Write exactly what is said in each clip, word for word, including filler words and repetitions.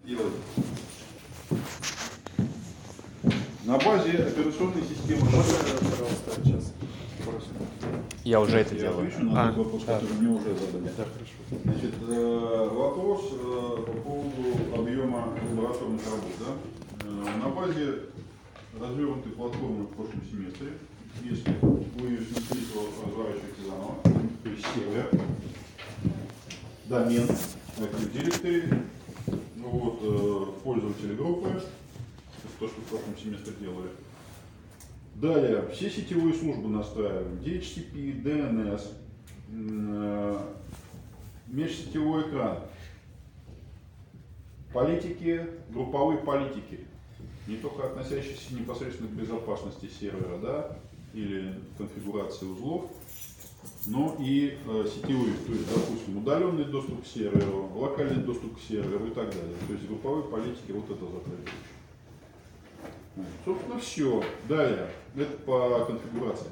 делать. На базе операционной системы. Можно, пожалуйста, сейчас? Я уже это Я делаю. отвечу на А, тот вопрос, да. который мне уже задали. Да, хорошо. Значит, э, вопрос э, по поводу объема лабораторных работ. Да? Э, на базе развернутой платформы в прошлом семестре, если вы ее снесли, то разворачиваете заново, то есть сервер, домен, Active Directory, ну вот, э, пользователи группы, это то, что в прошлом семестре делали. Далее, все сетевые службы настраиваем, ди эйч си пи, ди эн эс, э, межсетевой экран, политики, групповые политики, не только относящиеся непосредственно к безопасности сервера, да, или конфигурации узлов, но и э, сетевые, то есть, допустим, удаленный доступ к серверу, локальный доступ к серверу и так далее. То есть групповые политики, вот это затрагивающее. Собственно, все. Далее, это по конфигурации.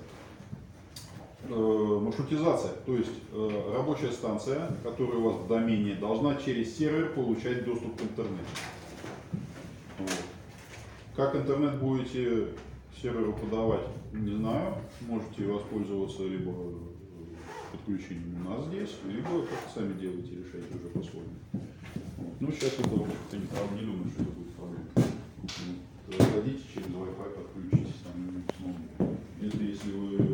Э, маршрутизация, то есть э, рабочая станция, которая у вас в домене, должна через сервер получать доступ к интернету. Вот. Как интернет будете серверу подавать, не знаю. Можете воспользоваться либо подключением у нас здесь, либо как-то сами делаете, решаете уже по-своему. Вот. Ну, сейчас это, в общем-то, не, правда, не думаю, что это будет проблема. Зайдите через Wi-Fi, подключитесь там снова. Если, если вы